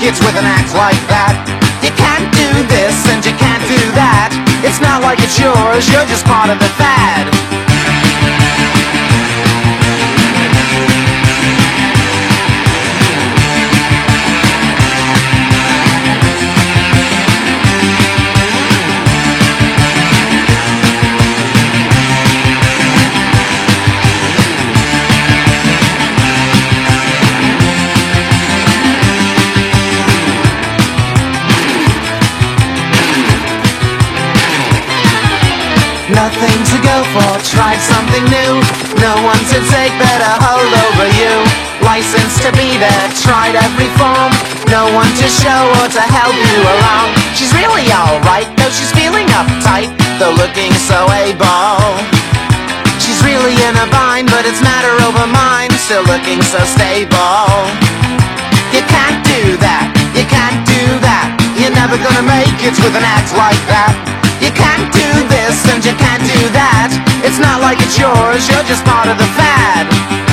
it with an act like that. You can't do this and you can't do that. It's not like it's yours, you're just part of the fad. Nothing to go for, tried something new. No one to take better hold over you. Licensed to be there, tried every form. No one to show or to help you along. She's really alright, though she's feeling uptight, though looking so able. She's really in a bind, but it's matter over mind, still looking so stable. You can't do that, you can't do that. You're never gonna make it with an act like that. You can't do this and you can't do that. It's not like it's yours, you're just part of the fad.